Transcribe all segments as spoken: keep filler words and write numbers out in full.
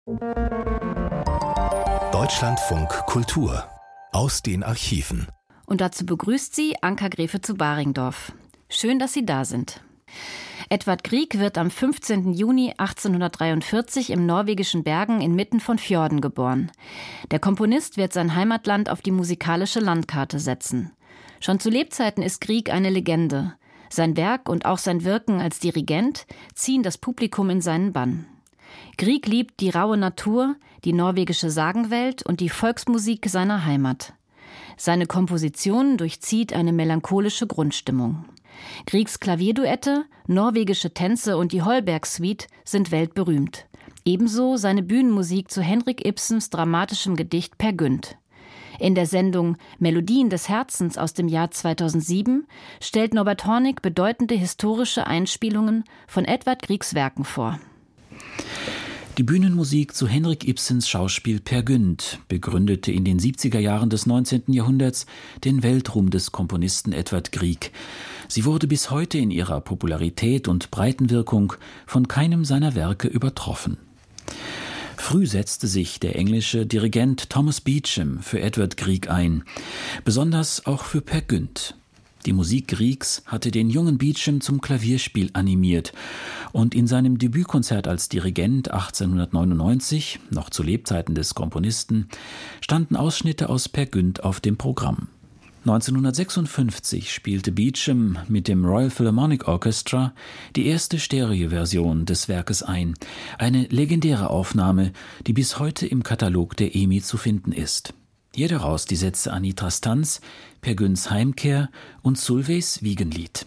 Deutschlandfunk Kultur aus den Archiven. Und dazu begrüßt sie Anka Gräfe zu Baringdorf. Schön, dass Sie da sind. Edvard Grieg wird am fünfzehnten Juni achtzehnhundertdreiundvierzig im norwegischen Bergen inmitten von Fjorden geboren. Der Komponist wird sein Heimatland auf die musikalische Landkarte setzen. Schon zu Lebzeiten ist Grieg eine Legende. Sein Werk und auch sein Wirken als Dirigent ziehen das Publikum in seinen Bann. Grieg liebt die raue Natur, die norwegische Sagenwelt und die Volksmusik seiner Heimat. Seine Komposition durchzieht eine melancholische Grundstimmung. Griegs Klavierduette, norwegische Tänze und die Holberg-Suite sind weltberühmt. Ebenso seine Bühnenmusik zu Henrik Ibsens dramatischem Gedicht Peer Gynt. In der Sendung Melodien des Herzens aus dem Jahr zweitausendsieben stellt Norbert Hornig bedeutende historische Einspielungen von Edvard Griegs Werken vor. Die Bühnenmusik zu Henrik Ibsens Schauspiel Peer Gynt begründete in den siebziger Jahren des neunzehnten Jahrhunderts den Weltruhm des Komponisten Edvard Grieg. Sie wurde bis heute in ihrer Popularität und Breitenwirkung von keinem seiner Werke übertroffen. Früh setzte sich der englische Dirigent Thomas Beecham für Edvard Grieg ein, besonders auch für Peer Gynt. Die Musik Griegs hatte den jungen Beecham zum Klavierspiel animiert und in seinem Debütkonzert als Dirigent achtzehnhundertneunundneunzig, noch zu Lebzeiten des Komponisten, standen Ausschnitte aus Peer Gynt auf dem Programm. neunzehnhundertsechsundfünfzig spielte Beecham mit dem Royal Philharmonic Orchestra die erste Stereoversion des Werkes ein, eine legendäre Aufnahme, die bis heute im Katalog der E M I zu finden ist. Hier daraus die Sätze Anitra Stans, Peer Gynts Heimkehr und Sulveys Wiegenlied.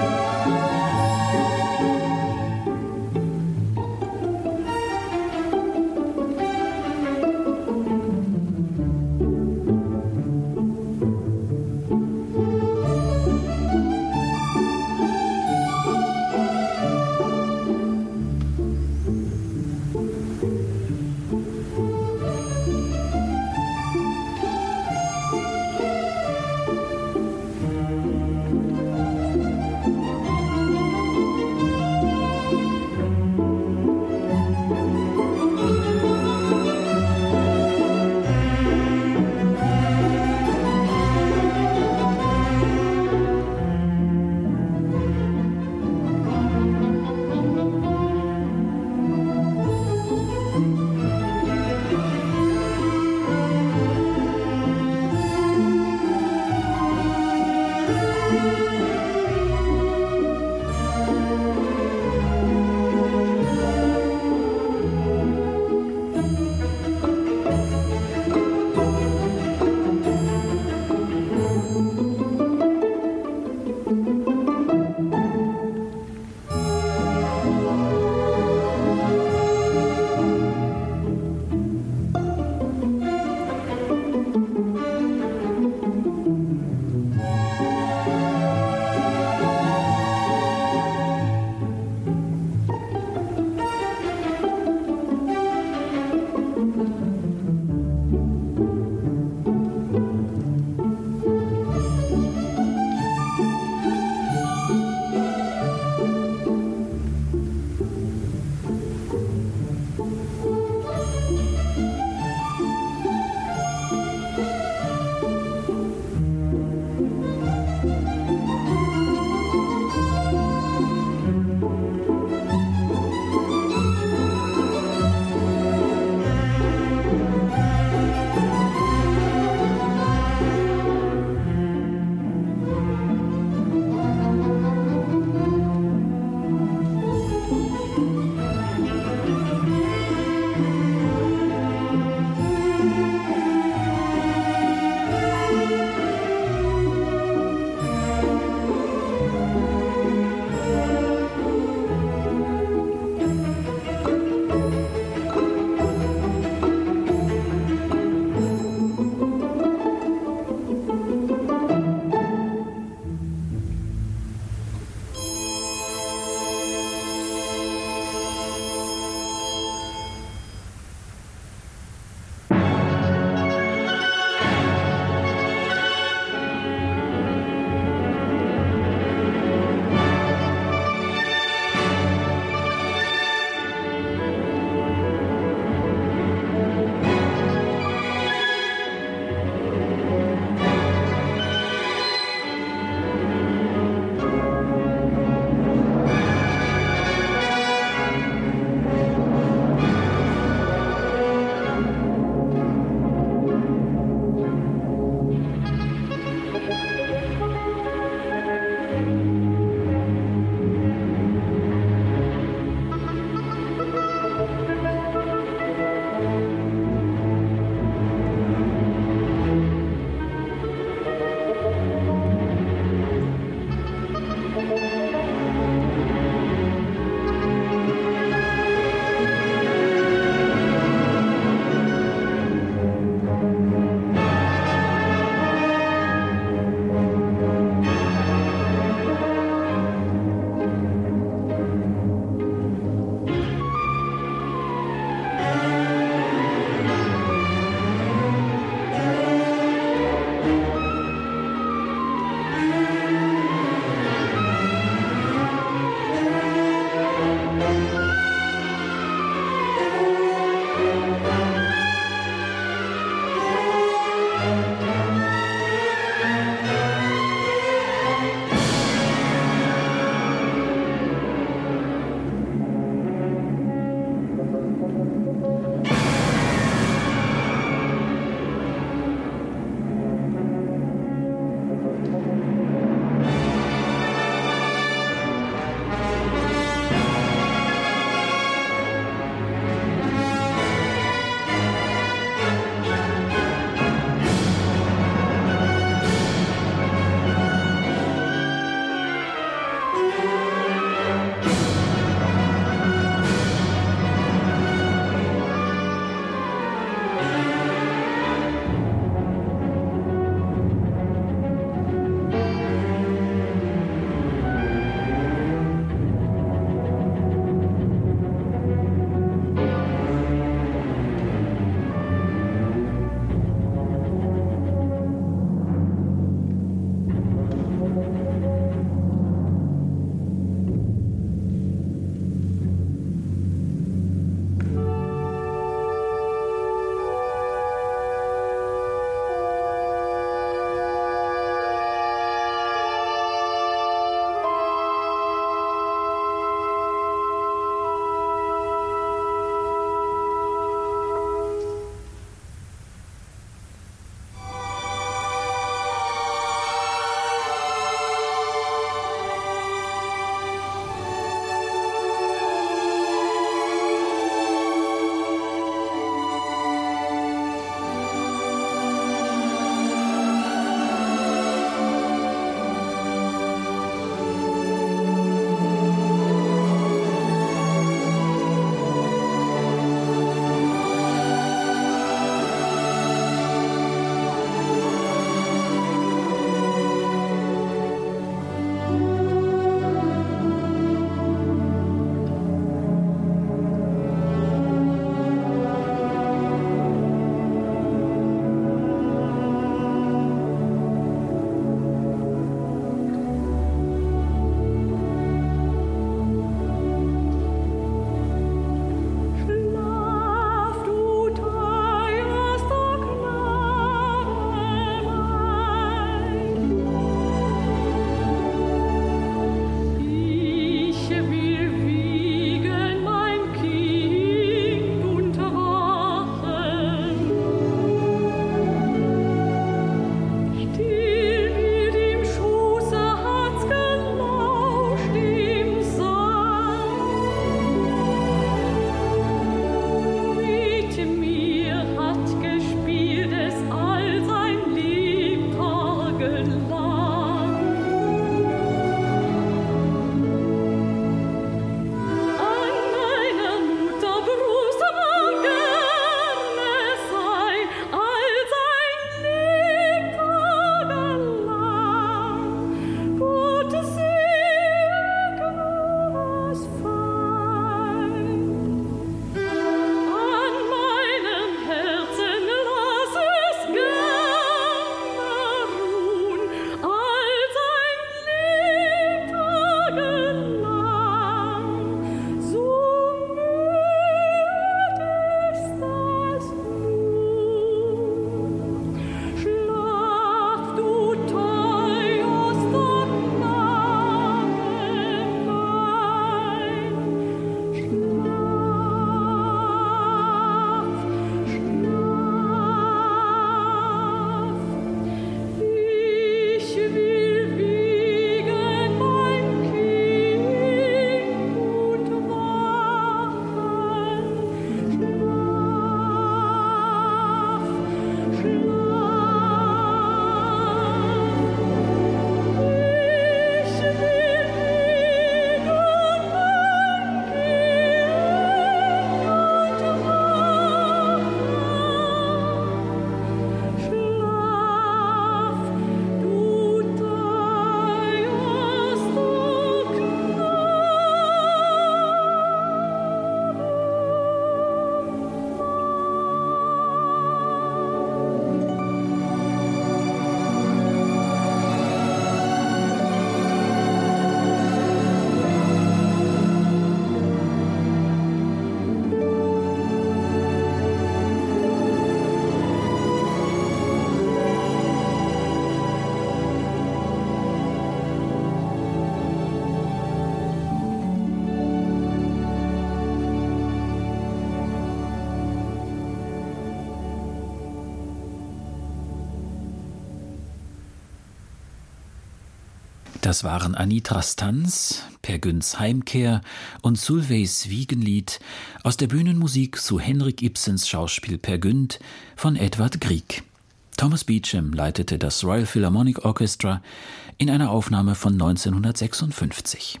Das waren Anitras Tanz, Per Günts Heimkehr und Sulveys Wiegenlied aus der Bühnenmusik zu Henrik Ibsens Schauspiel Per Gynt von Edvard Grieg. Thomas Beecham leitete das Royal Philharmonic Orchestra in einer Aufnahme von neunzehnhundertsechsundfünfzig.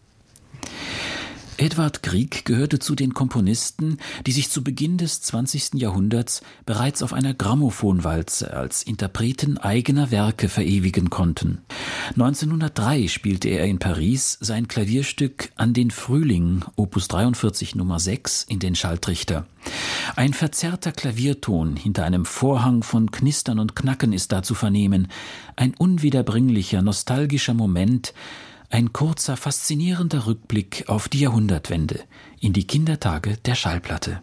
Edvard Grieg gehörte zu den Komponisten, die sich zu Beginn des zwanzigsten Jahrhunderts bereits auf einer Grammophonwalze als Interpreten eigener Werke verewigen konnten. neunzehnhundertdrei spielte er in Paris sein Klavierstück An den Frühling, Opus dreiundvierzig Nummer sechs, in den Schalltrichter. Ein verzerrter Klavierton hinter einem Vorhang von Knistern und Knacken ist da zu vernehmen, ein unwiederbringlicher, nostalgischer Moment, ein kurzer, faszinierender Rückblick auf die Jahrhundertwende, in die Kindertage der Schallplatte.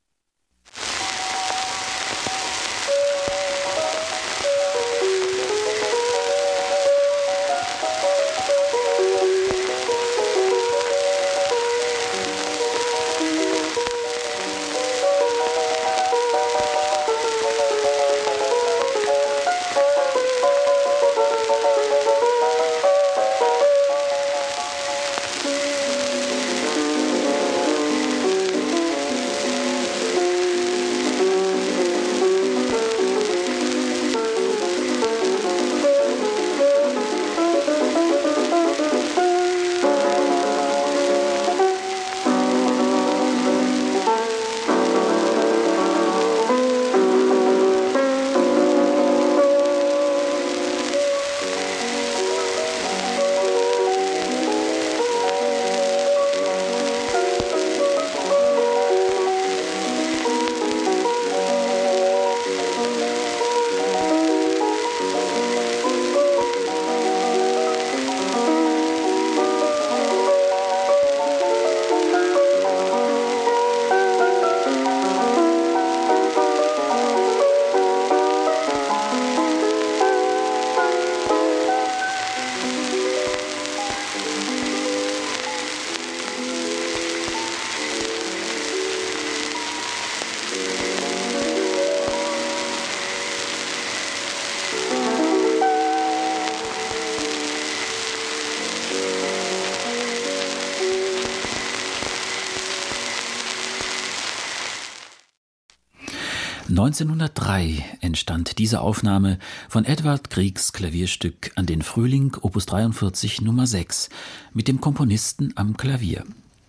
neunzehnhundertdrei entstand diese Aufnahme von Edvard Griegs Klavierstück An den Frühling, Opus dreiundvierzig Nummer sechs, mit dem Komponisten am Klavier.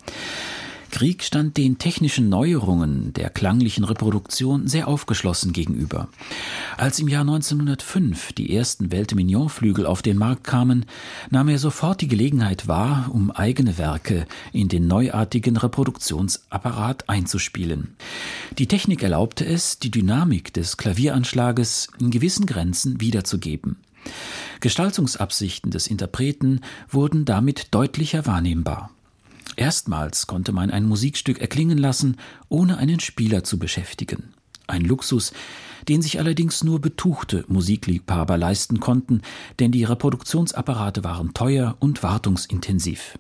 Grieg stand den technischen Neuerungen der klanglichen Reproduktion sehr aufgeschlossen gegenüber. Als im Jahr neunzehnhundertfünf die ersten Velt-Mignon-Flügel auf den Markt kamen, nahm er sofort die Gelegenheit wahr, um eigene Werke in den neuartigen Reproduktionsapparat einzuspielen. Die Technik erlaubte es, die Dynamik des Klavieranschlages in gewissen Grenzen wiederzugeben. Gestaltungsabsichten des Interpreten wurden damit deutlicher wahrnehmbar. Erstmals konnte man ein Musikstück erklingen lassen, ohne einen Spieler zu beschäftigen. Ein Luxus, den sich allerdings nur betuchte Musikliebhaber leisten konnten, denn die Reproduktionsapparate waren teuer und wartungsintensiv.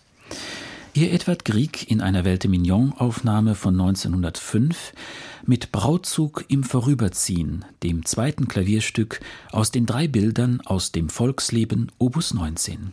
Ihr Edvard Grieg in einer Velt-Mignon-Aufnahme von neunzehnhundertfünf mit Brautzug im Vorüberziehen, dem zweiten Klavierstück aus den drei Bildern aus dem Volksleben, Opus neunzehn.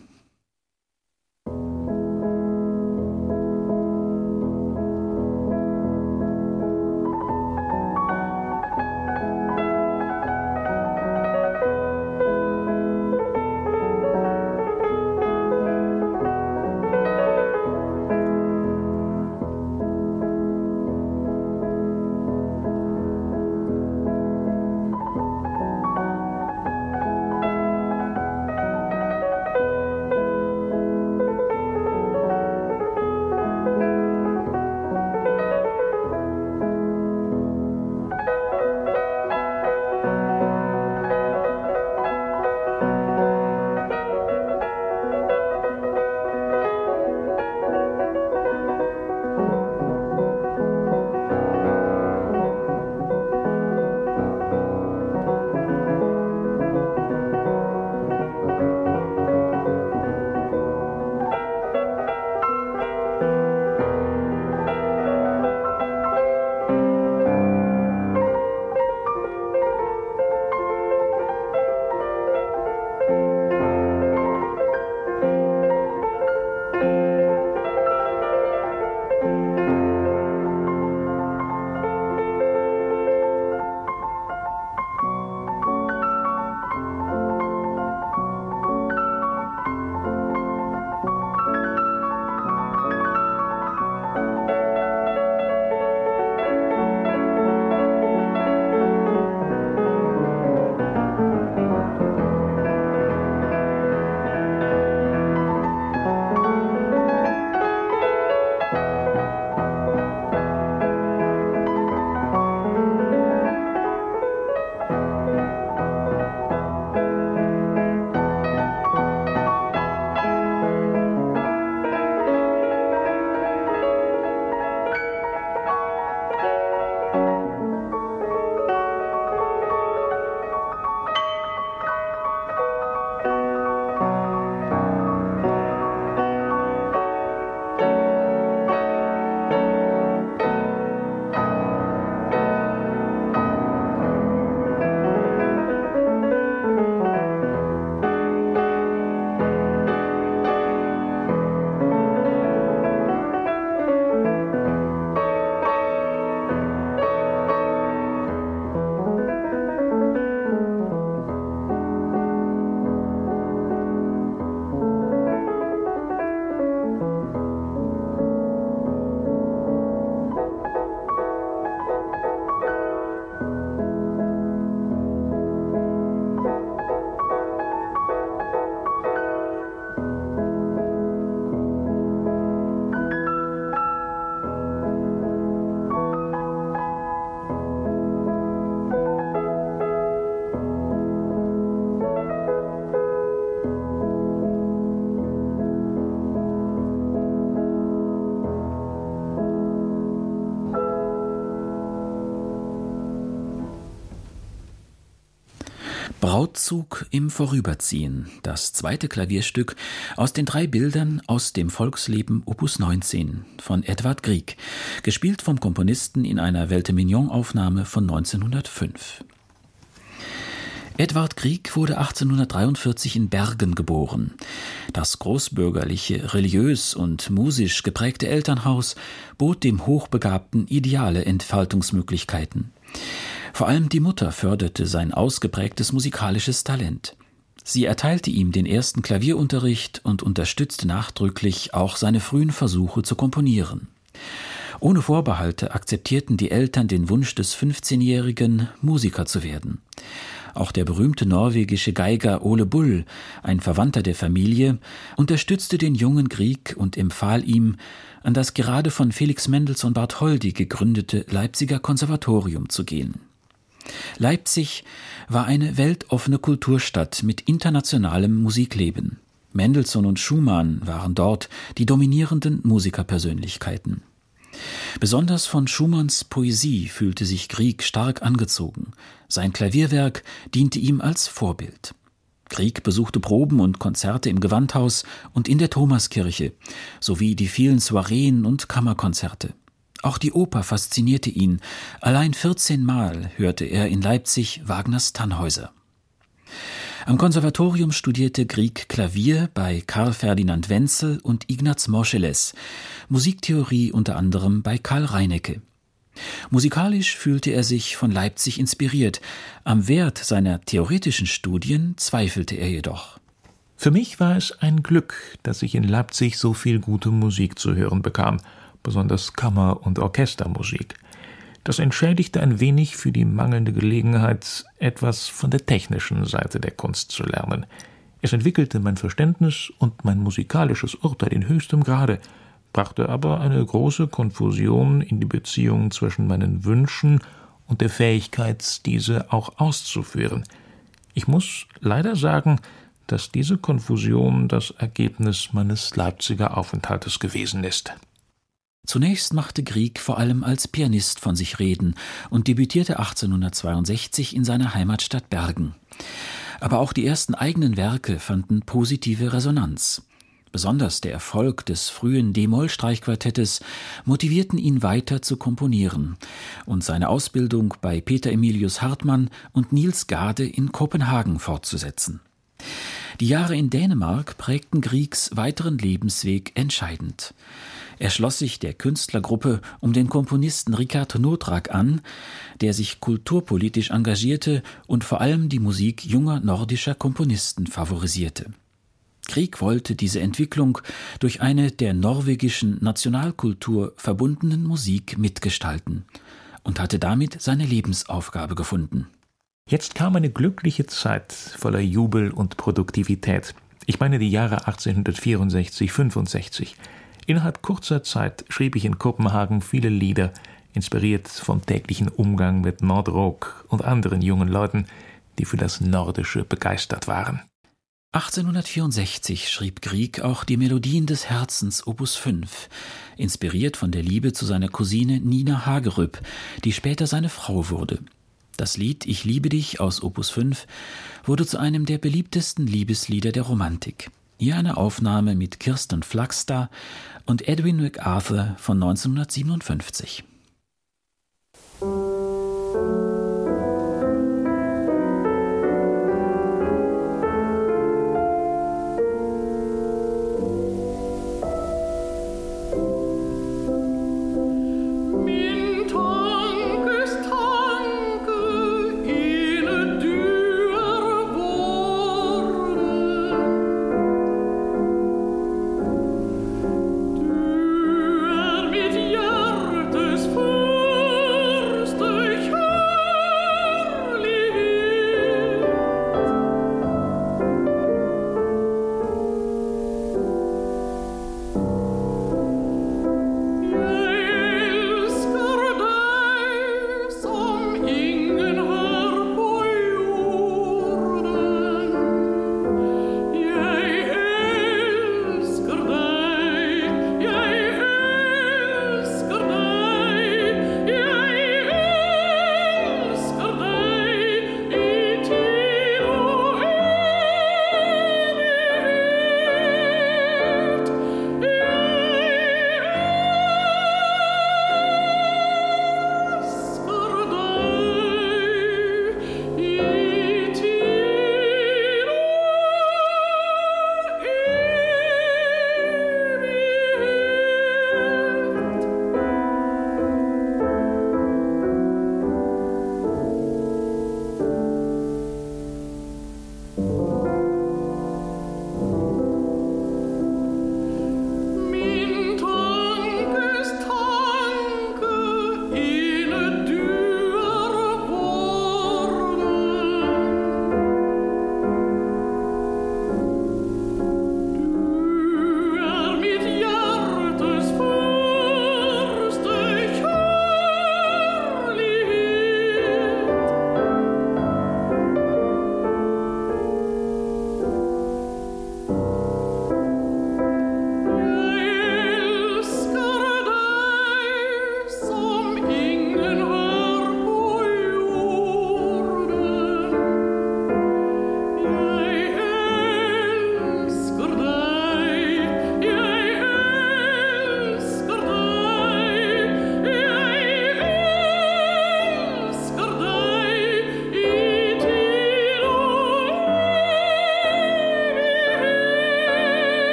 Brautzug im Vorüberziehen, das zweite Klavierstück aus den drei Bildern aus dem Volksleben Opus neunzehn von Edvard Grieg, gespielt vom Komponisten in einer Weltemignon-Aufnahme von neunzehnhundertfünf. Edvard Grieg wurde achtzehnhundertdreiundvierzig in Bergen geboren. Das großbürgerliche, religiös und musisch geprägte Elternhaus bot dem Hochbegabten ideale Entfaltungsmöglichkeiten. Vor allem die Mutter förderte sein ausgeprägtes musikalisches Talent. Sie erteilte ihm den ersten Klavierunterricht und unterstützte nachdrücklich auch seine frühen Versuche zu komponieren. Ohne Vorbehalte akzeptierten die Eltern den Wunsch des fünfzehnjährigen, Musiker zu werden. Auch der berühmte norwegische Geiger Ole Bull, ein Verwandter der Familie, unterstützte den jungen Grieg und empfahl ihm, an das gerade von Felix Mendelssohn Bartholdy gegründete Leipziger Konservatorium zu gehen. Leipzig war eine weltoffene Kulturstadt mit internationalem Musikleben. Mendelssohn und Schumann waren dort die dominierenden Musikerpersönlichkeiten. Besonders von Schumanns Poesie fühlte sich Grieg stark angezogen. Sein Klavierwerk diente ihm als Vorbild. Grieg besuchte Proben und Konzerte im Gewandhaus und in der Thomaskirche, sowie die vielen Soireen und Kammerkonzerte. Auch die Oper faszinierte ihn. Allein vierzehn Mal hörte er in Leipzig Wagners Tannhäuser. Am Konservatorium studierte Grieg Klavier bei Karl Ferdinand Wenzel und Ignaz Moscheles, Musiktheorie unter anderem bei Karl Reinecke. Musikalisch fühlte er sich von Leipzig inspiriert. Am Wert seiner theoretischen Studien zweifelte er jedoch. Für mich war es ein Glück, dass ich in Leipzig so viel gute Musik zu hören bekam, besonders Kammer- und Orchestermusik. Das entschädigte ein wenig für die mangelnde Gelegenheit, etwas von der technischen Seite der Kunst zu lernen. Es entwickelte mein Verständnis und mein musikalisches Urteil in höchstem Grade, brachte aber eine große Konfusion in die Beziehung zwischen meinen Wünschen und der Fähigkeit, diese auch auszuführen. Ich muss leider sagen, dass diese Konfusion das Ergebnis meines Leipziger Aufenthaltes gewesen ist. Zunächst machte Grieg vor allem als Pianist von sich reden und debütierte achtzehnhundertzweiundsechzig in seiner Heimatstadt Bergen. Aber auch die ersten eigenen Werke fanden positive Resonanz. Besonders der Erfolg des frühen D-Moll-Streichquartettes motivierten ihn weiter zu komponieren und seine Ausbildung bei Peter Emilius Hartmann und Niels Gade in Kopenhagen fortzusetzen. Die Jahre in Dänemark prägten Griegs weiteren Lebensweg entscheidend. Er schloss sich der Künstlergruppe um den Komponisten Rikard Nordraak an, der sich kulturpolitisch engagierte und vor allem die Musik junger nordischer Komponisten favorisierte. Grieg wollte diese Entwicklung durch eine der norwegischen Nationalkultur verbundenen Musik mitgestalten und hatte damit seine Lebensaufgabe gefunden. Jetzt kam eine glückliche Zeit voller Jubel und Produktivität. Ich meine die Jahre achtzehnhundertvierundsechzig, fünfundsechzig. Innerhalb kurzer Zeit schrieb ich in Kopenhagen viele Lieder, inspiriert vom täglichen Umgang mit Nordrock und anderen jungen Leuten, die für das Nordische begeistert waren. achtzehnhundertvierundsechzig schrieb Grieg auch die Melodien des Herzens Opus fünf, inspiriert von der Liebe zu seiner Cousine Nina Hagerup, die später seine Frau wurde. Das Lied »Ich liebe dich« aus Opus fünf wurde zu einem der beliebtesten Liebeslieder der Romantik. Hier eine Aufnahme mit Kirsten Flagstad und Edwin MacArthur von neunzehnhundertsiebenundfünfzig. Mit Hjertes første kjærlighet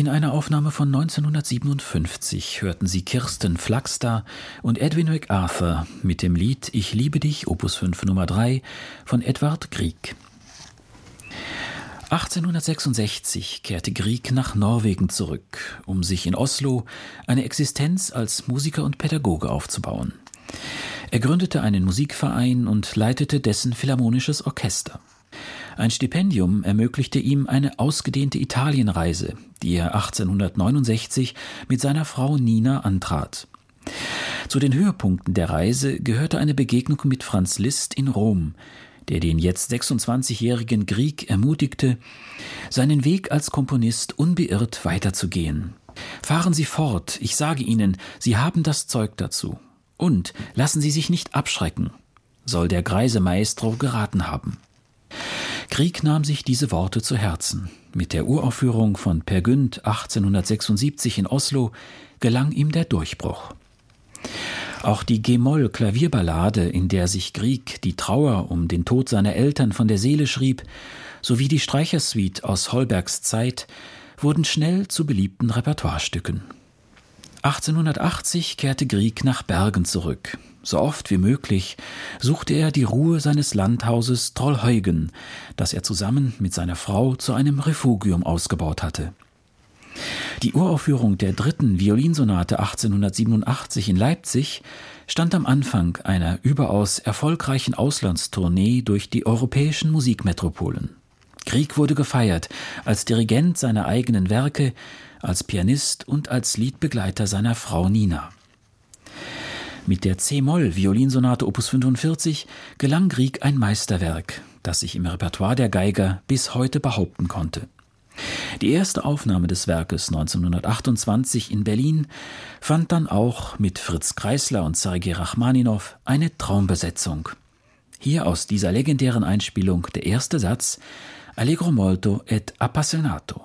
In einer Aufnahme von neunzehnhundertsiebenundfünfzig hörten Sie Kirsten Flagster und Edwin MacArthur mit dem Lied »Ich liebe dich«, Opus fünf Nummer drei von Edvard Grieg. achtzehnhundertsechsundsechzig kehrte Grieg nach Norwegen zurück, um sich in Oslo eine Existenz als Musiker und Pädagoge aufzubauen. Er gründete einen Musikverein und leitete dessen philharmonisches Orchester. Ein Stipendium ermöglichte ihm eine ausgedehnte Italienreise, die er achtzehnhundertneunundsechzig mit seiner Frau Nina antrat. Zu den Höhepunkten der Reise gehörte eine Begegnung mit Franz Liszt in Rom, der den jetzt sechsundzwanzigjährigen Grieg ermutigte, seinen Weg als Komponist unbeirrt weiterzugehen. Fahren Sie fort, ich sage Ihnen, Sie haben das Zeug dazu. Und lassen Sie sich nicht abschrecken, soll der greise Maestro geraten haben. Grieg nahm sich diese Worte zu Herzen. Mit der Uraufführung von Peer Gynt achtzehnhundertsechsundsiebzig in Oslo gelang ihm der Durchbruch. Auch die G-Moll-Klavierballade, in der sich Grieg die Trauer um den Tod seiner Eltern von der Seele schrieb, sowie die Streichersuite aus Holbergs Zeit, wurden schnell zu beliebten Repertoirestücken. achtzehnhundertachtzig kehrte Grieg nach Bergen zurück. So oft wie möglich suchte er die Ruhe seines Landhauses Trollhäugen, das er zusammen mit seiner Frau zu einem Refugium ausgebaut hatte. Die Uraufführung der dritten Violinsonate achtzehnhundertsiebenundachtzig in Leipzig stand am Anfang einer überaus erfolgreichen Auslandstournee durch die europäischen Musikmetropolen. Grieg wurde gefeiert als Dirigent seiner eigenen Werke, als Pianist und als Liedbegleiter seiner Frau Nina. Mit der C-Moll-Violinsonate Opus fünfundvierzig gelang Grieg ein Meisterwerk, das sich im Repertoire der Geiger bis heute behaupten konnte. Die erste Aufnahme des Werkes neunzehnhundertachtundzwanzig in Berlin fand dann auch mit Fritz Kreisler und Sergei Rachmaninow eine Traumbesetzung. Hier aus dieser legendären Einspielung der erste Satz Allegro molto et appassionato.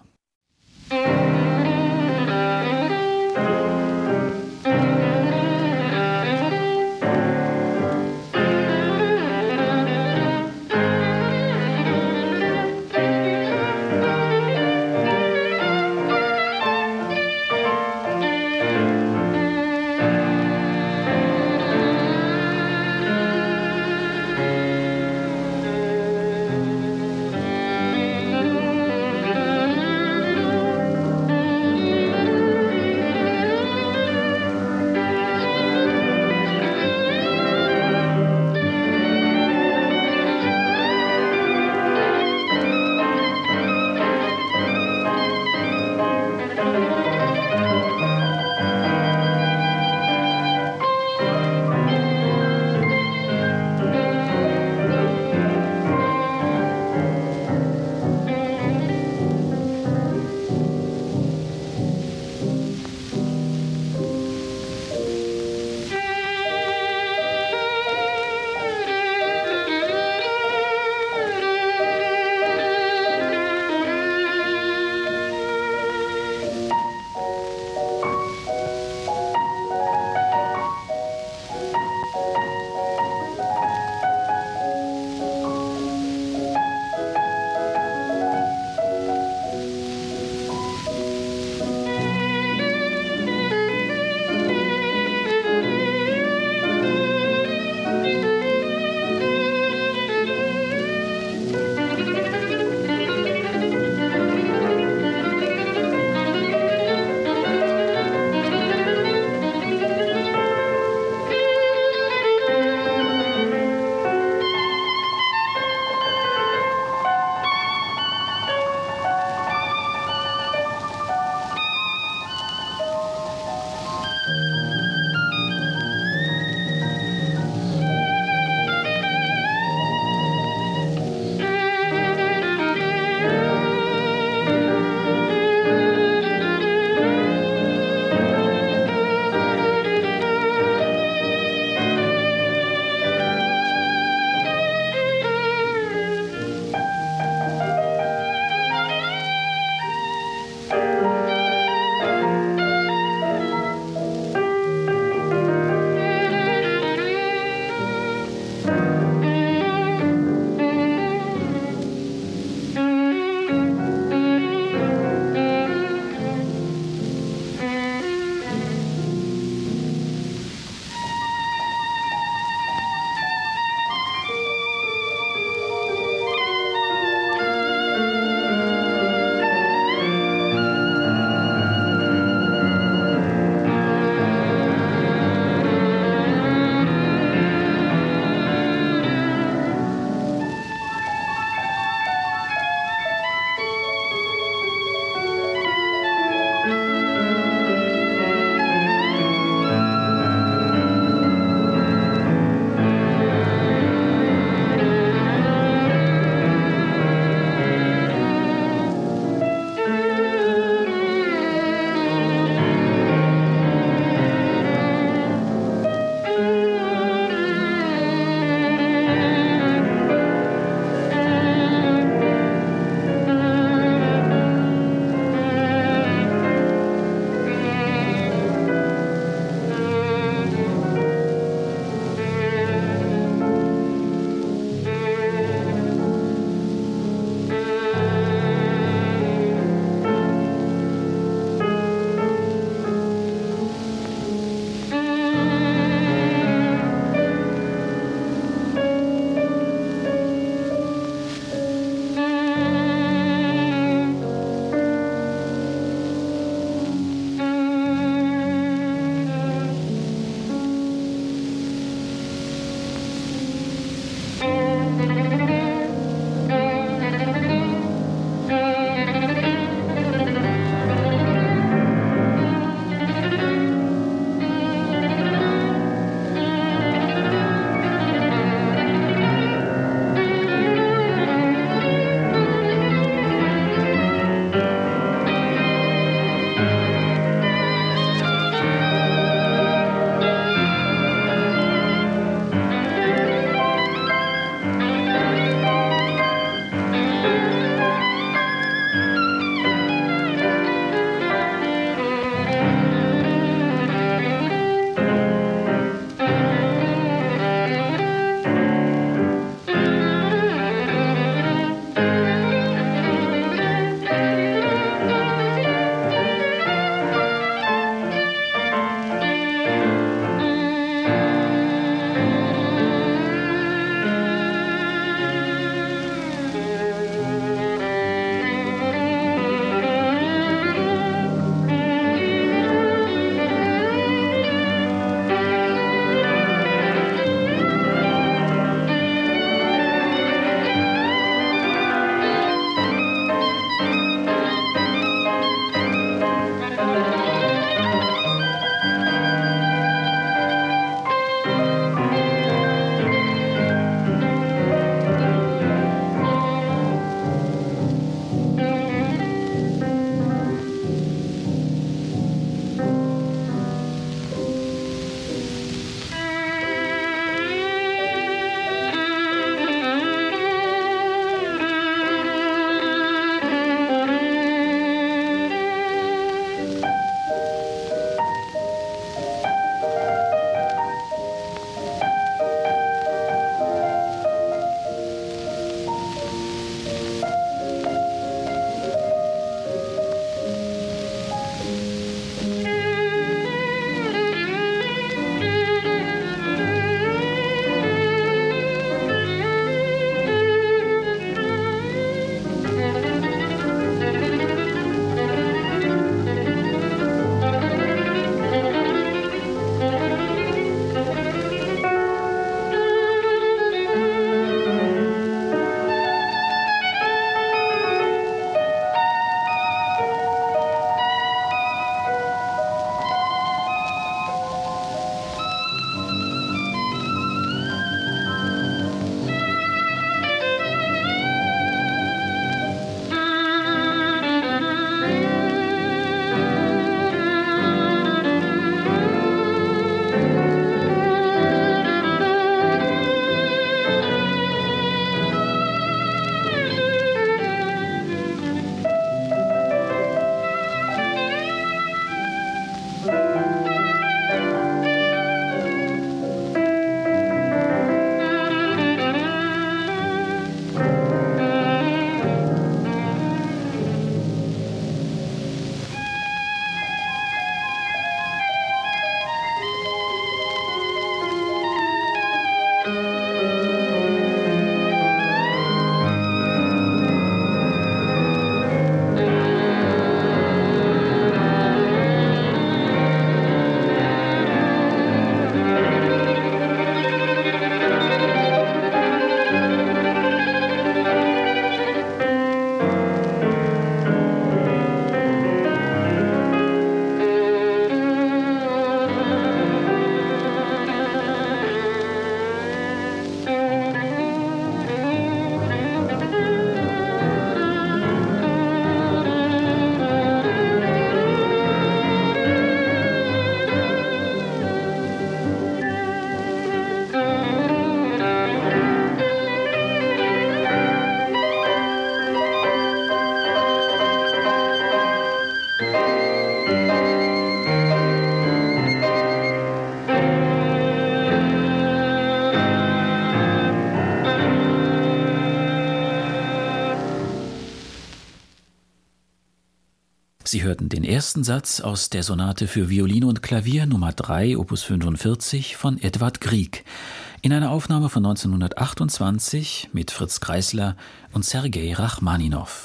Sie hörten den ersten Satz aus der Sonate für Violine und Klavier Nummer drei, Opus fünfundvierzig von Edvard Grieg, in einer Aufnahme von neunzehnhundertachtundzwanzig mit Fritz Kreisler und Sergei Rachmaninow.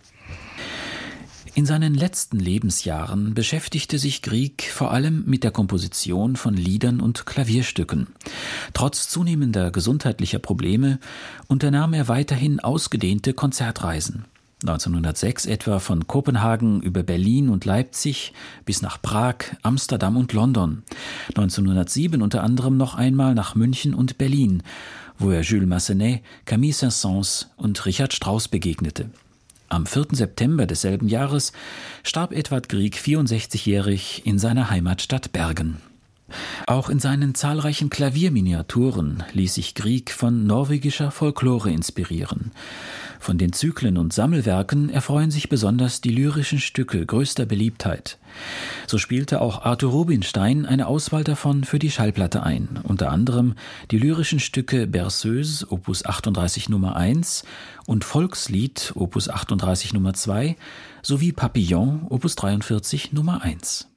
In seinen letzten Lebensjahren beschäftigte sich Grieg vor allem mit der Komposition von Liedern und Klavierstücken. Trotz zunehmender gesundheitlicher Probleme unternahm er weiterhin ausgedehnte Konzertreisen. neunzehnhundertsechs etwa von Kopenhagen über Berlin und Leipzig bis nach Prag, Amsterdam und London. neunzehnhundertsieben unter anderem noch einmal nach München und Berlin, wo er Jules Massenet, Camille Saint-Saëns und Richard Strauss begegnete. Am vierten September desselben Jahres starb Edvard Grieg vierundsechzigjährig in seiner Heimatstadt Bergen. Auch in seinen zahlreichen Klavierminiaturen ließ sich Grieg von norwegischer Folklore inspirieren. Von den Zyklen und Sammelwerken erfreuen sich besonders die lyrischen Stücke größter Beliebtheit. So spielte auch Arthur Rubinstein eine Auswahl davon für die Schallplatte ein, unter anderem die lyrischen Stücke Berceuse, Opus achtunddreißig Nummer eins und Volkslied, Opus achtunddreißig Nummer zwei, sowie Papillon, Opus dreiundvierzig Nummer eins.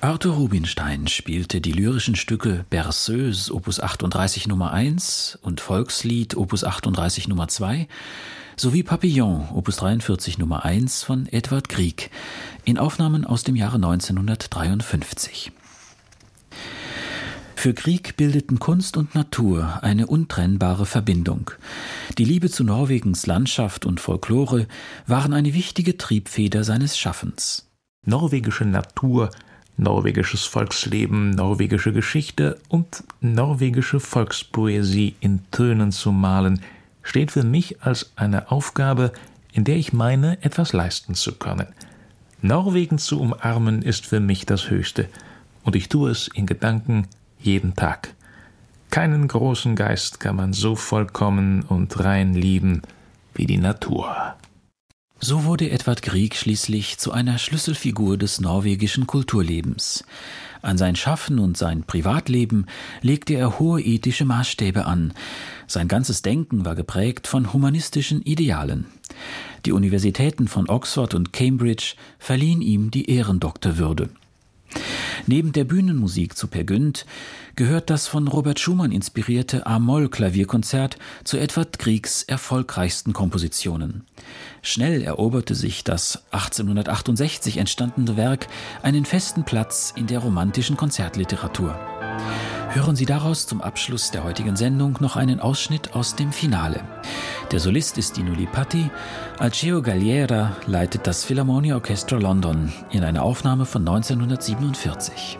Arthur Rubinstein spielte die lyrischen Stücke Berceuse Opus achtunddreißig Nummer eins und Volkslied Opus achtunddreißig Nummer zwei sowie Papillon Opus dreiundvierzig Nummer eins von Edvard Grieg in Aufnahmen aus dem Jahre neunzehnhundertdreiundfünfzig. Für Grieg bildeten Kunst und Natur eine untrennbare Verbindung. Die Liebe zu Norwegens Landschaft und Folklore waren eine wichtige Triebfeder seines Schaffens. Norwegische Natur, norwegisches Volksleben, norwegische Geschichte und norwegische Volkspoesie in Tönen zu malen, steht für mich als eine Aufgabe, in der ich meine, etwas leisten zu können. Norwegen zu umarmen ist für mich das Höchste, und ich tue es in Gedanken jeden Tag. Keinen großen Geist kann man so vollkommen und rein lieben wie die Natur. So wurde Edvard Grieg schließlich zu einer Schlüsselfigur des norwegischen Kulturlebens. An sein Schaffen und sein Privatleben legte er hohe ethische Maßstäbe an. Sein ganzes Denken war geprägt von humanistischen Idealen. Die Universitäten von Oxford und Cambridge verliehen ihm die Ehrendoktorwürde. Neben der Bühnenmusik zu Peer Gynt gehört das von Robert Schumann inspirierte A-Moll-Klavierkonzert zu Edvard Griegs erfolgreichsten Kompositionen. Schnell eroberte sich das achtzehnhundertachtundsechzig entstandene Werk einen festen Platz in der romantischen Konzertliteratur. Hören Sie daraus zum Abschluss der heutigen Sendung noch einen Ausschnitt aus dem Finale. Der Solist ist Dino Lipatti, Alceo Galliera leitet das Philharmonia Orchestra London in einer Aufnahme von neunzehnhundertsiebenundvierzig.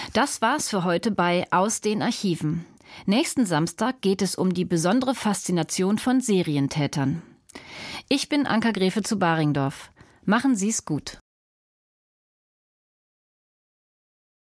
Das war's für heute bei Aus den Archiven. Nächsten Samstag geht es um die besondere Faszination von Serientätern. Ich bin Anka Gräfe zu Baringdorf. Machen Sie's gut.